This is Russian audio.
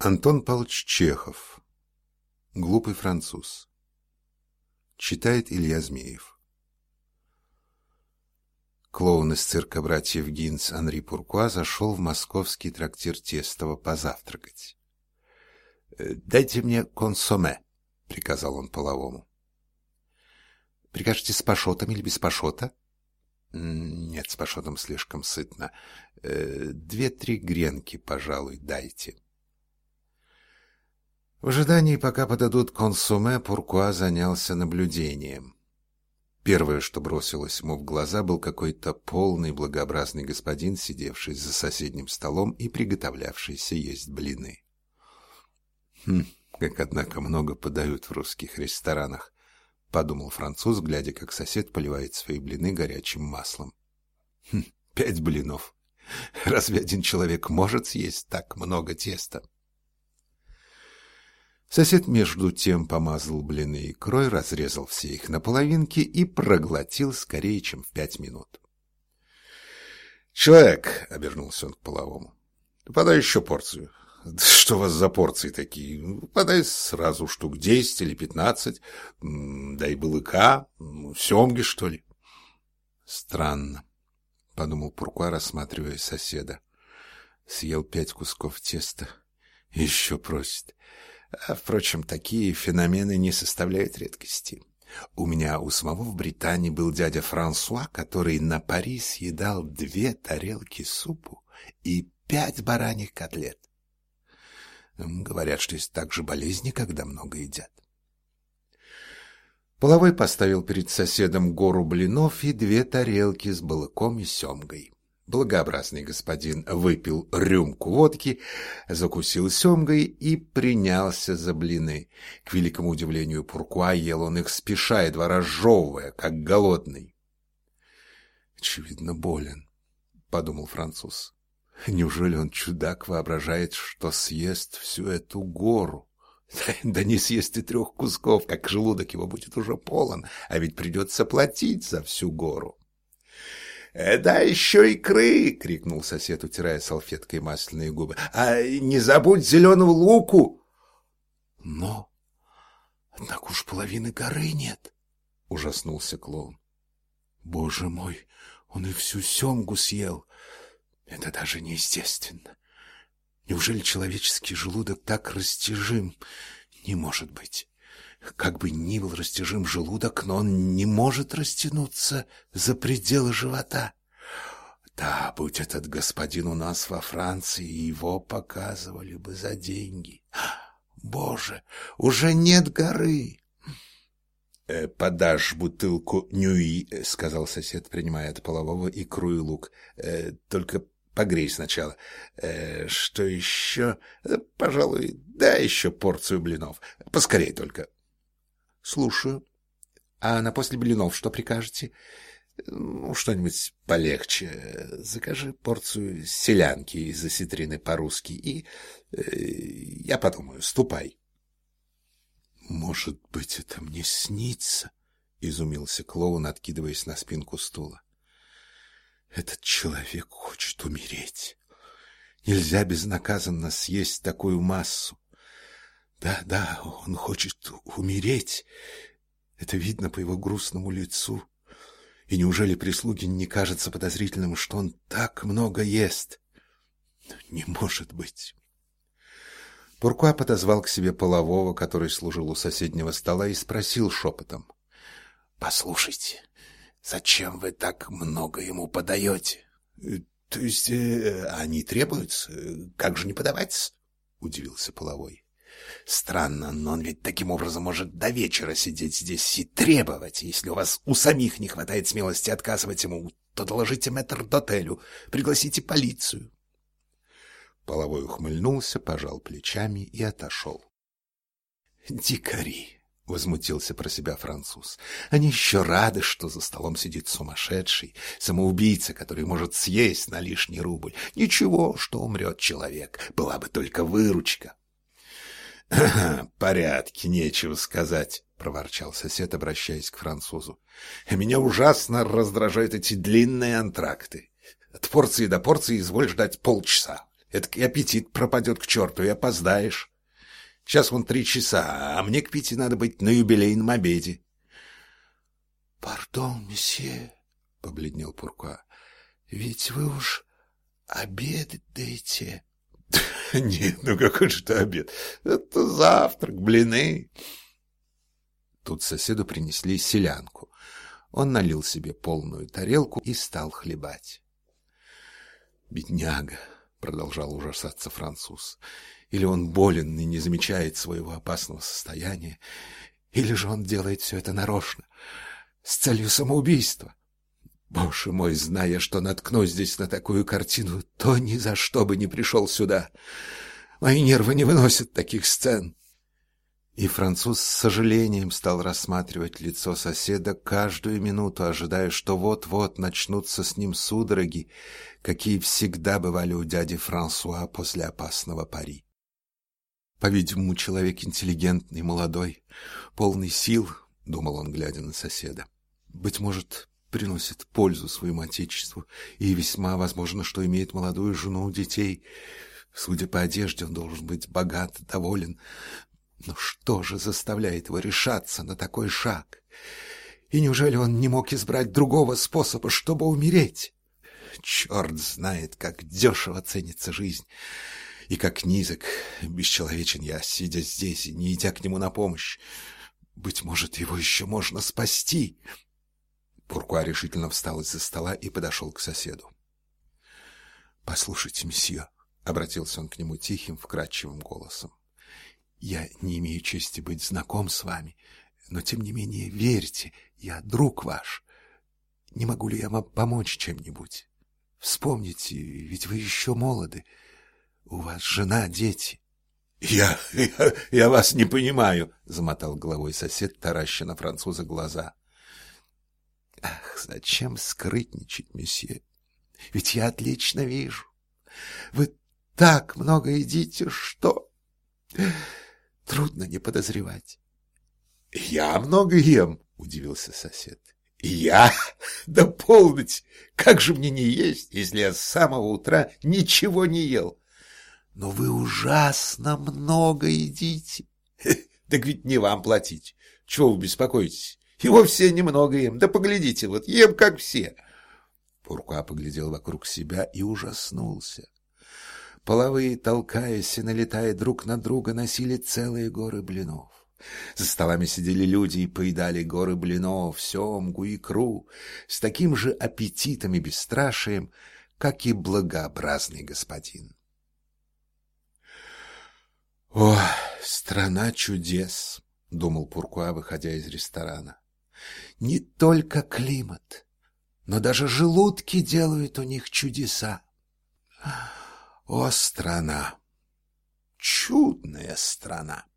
Антон Павлович Чехов. Глупый француз. Читает Илья Змеев. Клоун из цирка братьев Гинц Анри Пуркуа зашел в московский трактир Тестова позавтракать. «Дайте мне консоме», — приказал он половому. «Прикажете с пашотом или без пашота?» «Нет, с пашотом слишком сытно. 2-3 гренки, пожалуй, дайте». В ожидании, пока подадут консоме, Пуркуа занялся наблюдением. Первое, что бросилось ему в глаза, был какой-то полный благообразный господин, сидевший за соседним столом и приготовлявшийся есть блины. Как, однако, много подают в русских ресторанах, — подумал француз, глядя, как сосед поливает свои блины горячим маслом. 5 блинов. Разве один человек может съесть так много теста? Сосед между тем помазал блины икрой, разрезал все их на половинки и проглотил скорее, чем в 5 минут. «Человек», — обернулся он к половому, — «подай еще порцию». «Что у вас за порции такие? Подай сразу штук 10 или 15. Дай балыка, семги, что ли». «Странно», — подумал Пуркуа, рассматривая соседа. Съел 5 кусков теста. Еще просит. А, впрочем, такие феномены не составляют редкости. У меня у самого в Британии был дядя Франсуа, который на пари съедал 2 тарелки супу и 5 бараньих котлет. Говорят, что есть также болезни, когда много едят. Половой поставил перед соседом гору блинов и 2 тарелки с балыком и семгой. Благообразный господин выпил рюмку водки, закусил семгой и принялся за блины. К великому удивлению Пуркуа ел он их спеша, едва разжевывая, как голодный. «Очевидно, болен», — подумал француз. «Неужели он, чудак, воображает, что съест всю эту гору? Да не съест и 3 кусков, как желудок его будет уже полон, а ведь придется платить за всю гору». «Да еще икры!» — крикнул сосед, утирая салфеткой масляные губы. «А не забудь зеленого луку!» «Но, однако уж половины горы нет!» — ужаснулся клоун. «Боже мой, он и всю семгу съел! Это даже неестественно! Неужели человеческий желудок так растяжим? Не может быть! Как бы ни был растяжим желудок, но он не может растянуться за пределы живота. Да, будь этот господин у нас во Франции, его показывали бы за деньги. Боже, уже нет горы!» «Подашь бутылку нюи», — сказал сосед, принимая от полового икру и лук. «Только погрей сначала. Что еще? Пожалуй, дай еще порцию блинов. Поскорей только». «Слушаю. А на после блинов что прикажете?» «Что-нибудь полегче. Закажи порцию селянки из осетрины по-русски и... я подумаю, ступай». «Может быть, это мне снится?» — изумился клоун, откидываясь на спинку стула. «Этот человек хочет умереть. Нельзя безнаказанно съесть такую массу. Да, он хочет умереть. Это видно по его грустному лицу. И неужели прислуге не кажется подозрительным, что он так много ест? Не может быть». Пуркуа подозвал к себе полового, который служил у соседнего стола, и спросил шепотом: «Послушайте, зачем вы так много ему подаете?» «То есть они требуются? Как же не подавать?» — удивился половой. «Странно, но он ведь таким образом может до вечера сидеть здесь и требовать. Если у вас у самих не хватает смелости отказывать ему, то доложите метрдотелю, пригласите полицию». Половой ухмыльнулся, пожал плечами и отошел. «Дикари!» — возмутился про себя француз. «Они еще рады, что за столом сидит сумасшедший, самоубийца, который может съесть на лишний рубль. Ничего, что умрет человек, была бы только выручка». «Порядки, нечего сказать», — проворчал сосед, обращаясь к французу. «Меня ужасно раздражают эти длинные антракты. От порции до порции изволь ждать полчаса. Эдакий аппетит пропадет к черту, и опоздаешь. Сейчас вон 3 часа, а мне к 5 надо быть на юбилейном обеде. — Пардон, месье, — побледнел Пуркуа, — ведь вы уж обедаете. — Нет, ну какой же это обед? Это завтрак, блины. Тут соседу принесли селянку. Он налил себе полную тарелку и стал хлебать. «Бедняга», — продолжал ужасаться француз, — «или он болен и не замечает своего опасного состояния, или же он делает все это нарочно, с целью самоубийства. Боже мой, зная, что наткнусь здесь на такую картину, то ни за что бы не пришел сюда. Мои нервы не выносят таких сцен». И француз с сожалением стал рассматривать лицо соседа каждую минуту, ожидая, что вот-вот начнутся с ним судороги, какие всегда бывали у дяди Франсуа после опасного пари. По-видимому, человек интеллигентный, молодой, полный сил, — думал он, глядя на соседа. Быть может, приносит пользу своему отечеству, и весьма возможно, что имеет молодую жену, детей. Судя по одежде, он должен быть богат, доволен. Но что же заставляет его решаться на такой шаг? И неужели он не мог избрать другого способа, чтобы умереть? Черт знает, как дешево ценится жизнь, и как низок, бесчеловечен я, сидя здесь и не идя к нему на помощь. Быть может, его еще можно спасти. Пуркуа решительно встал из-за стола и подошел к соседу. — Послушайте, месье, — обратился он к нему тихим, вкрадчивым голосом, — я не имею чести быть знаком с вами, но, тем не менее, верьте, я друг ваш. Не могу ли я вам помочь чем-нибудь? Вспомните, ведь вы еще молоды. У вас жена, дети. — Я вас не понимаю, — замотал головой сосед, тараща на француза глаза. — Ах, зачем скрытничать, месье? Ведь я отлично вижу. Вы так много едите, что... Трудно не подозревать. — Я много ем, — удивился сосед. — Я? Да полноте! Как же мне не есть, если я с самого утра ничего не ел? — Но вы ужасно много едите. — Так ведь не вам платить. Чего вы беспокоитесь? И вовсе немного ем. Да поглядите, вот ем, как все. Пуркуа поглядел вокруг себя и ужаснулся. Половые, толкаясь и налетая друг на друга, носили целые горы блинов. За столами сидели люди и поедали горы блинов, семгу, икру, с таким же аппетитом и бесстрашием, как и благообразный господин. «О, страна чудес!» — думал Пуркуа, выходя из ресторана. «Не только климат, но даже желудки делают у них чудеса. О, страна! Чудная страна!»